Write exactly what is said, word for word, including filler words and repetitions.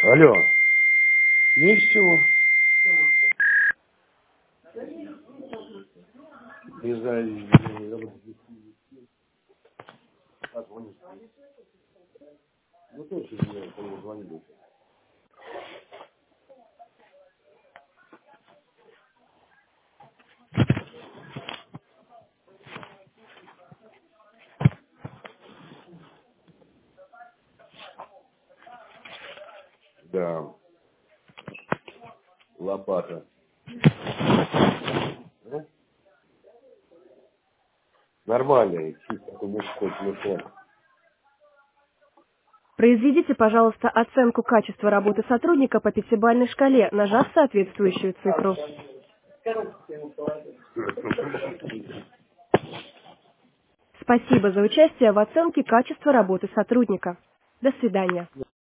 Алло. Ничего. Не знаю, я вот позвоню. Ну точно я кому звоню. Да, лопата. Ну, нормальный, чисто такой мужской телефон. Произведите, пожалуйста, оценку качества работы сотрудника по пятибалльной шкале, нажав соответствующую цифру. Спасибо за участие в оценке качества работы сотрудника. До свидания.